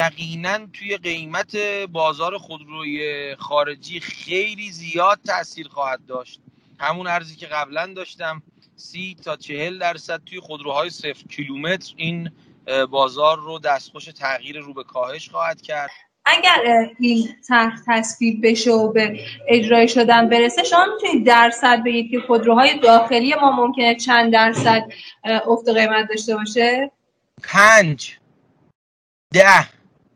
یقینا توی قیمت بازار خودروی خارجی خیلی زیاد تأثیر خواهد داشت. همون ارزی که قبلا داشتم 30 تا 40% توی خودروهای 0 کیلومتر این بازار رو دستخوش تغییر رو به کاهش خواهد کرد. اگر این طرح تصویب بشه و به اجرای شدن برسه، شما میتونید درصد بگید که خودروهای داخلی ما ممکنه چند درصد افت قیمت داشته باشه؟ 5 10.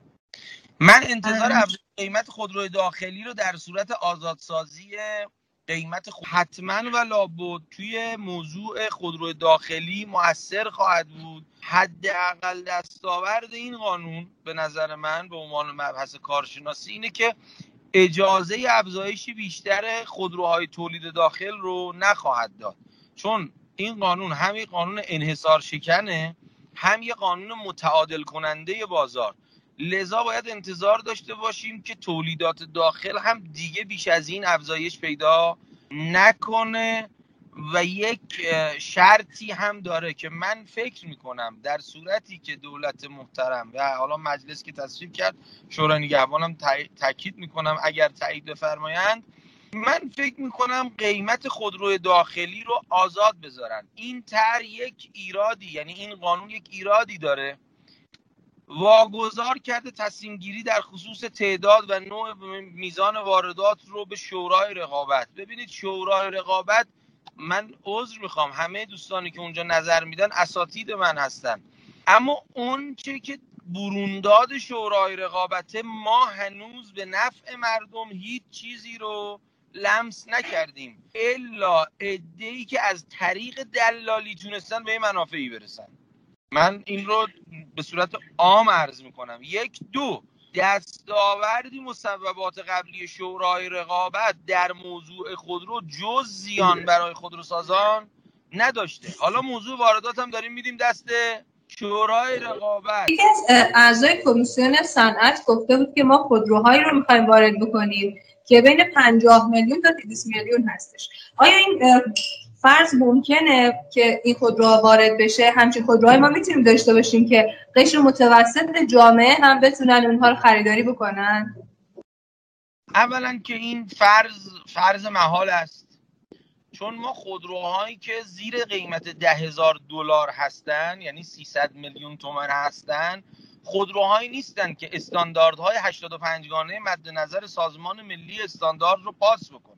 من انتظار افزایش قیمت خودروی داخلی رو در صورت آزادسازی قیمت حتما و لابد توی موضوع خودروی داخلی مؤثر خواهد بود. حداقل دستاورد این قانون به نظر من به عنوان مبحث کارشناسی اینه که اجازه افزایش بیشتر خودروهای تولید داخل رو نخواهد داد، چون این قانون هم یک قانون انحصار شکنه، هم یک قانون متعادل کننده بازار. لذا باید انتظار داشته باشیم که تولیدات داخل هم دیگه بیش از این افزایش پیدا نکنه. و یک شرطی هم داره که من فکر میکنم در صورتی که دولت محترم و حالا مجلس که تصویب کرد، شورای نگهبانم تاکید میکنم اگر تایید بفرمایند، من فکر میکنم قیمت خودروی داخلی رو آزاد بذارن. این طرح یک ایرادی، یعنی این قانون یک ایرادی داره، واگذار کرده تصمیم گیری در خصوص تعداد و نوع میزان واردات رو به شورای رقابت. ببینید شورای رقابت، من عذر میخوام همه دوستانی که اونجا نظر میدن اساتید من هستن، اما اون چه که برونداد شورای رقابت، ما هنوز به نفع مردم هیچ چیزی رو لمس نکردیم الا عده‌ای که از طریق دلالی تونستن به این منافعی برسن. من این رو به صورت عام عرض میکنم. 1 2 دستاوردی مصوبات قبلی شورای رقابت در موضوع خودرو جز زیان برای خودروسازان نداشته. حالا موضوع واردات هم داریم میدیم دست شورای رقابت. یکی از اعضای کمیسیون صنعت گفته بود که ما خودروهایی رو میخوایم وارد بکنیم که بین 50 میلیون تا 200 میلیون هستش. آیا این فرض ممکنه که این خودروها وارد بشه؟ همچین خودروهای ما میتونیم داشته باشیم که قشر متوسط جامعه هم بتونن اونها رو خریداری بکنن؟ اولا که این فرض محال است، چون ما خودروهایی که زیر قیمت $10,000 هستن، یعنی 300 میلیون تومان هستن، خودروهایی نیستن که استانداردهای 85 گانه مد نظر سازمان ملی استاندارد رو پاس بکنن.